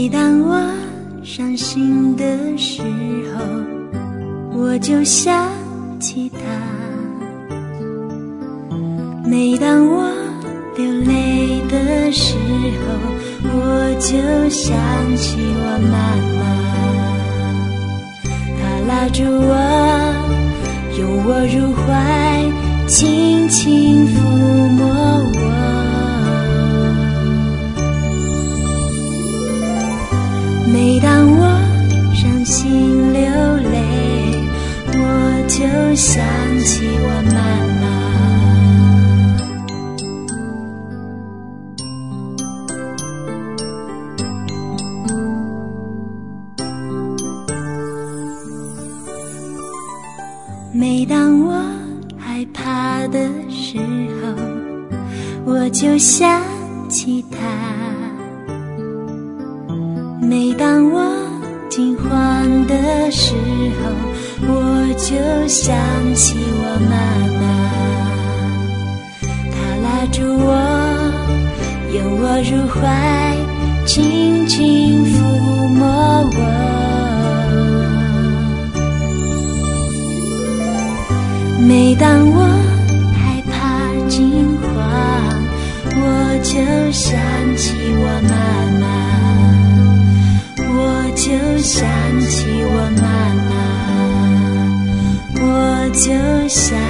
每当我伤心的时候，我就想起他；每当我流泪的时候，我就想起我妈妈。她拉住我，拥我入怀，轻轻抚摸我。每当我伤心流泪，我就想起我妈妈。每当我害怕的时候，我就想起她；每当我惊慌的时候，我就想起我妈妈。她拉住我，拥我入怀，轻轻抚摸我。每当我害怕惊慌，我就想起我妈妈，我就想起我妈妈，我就想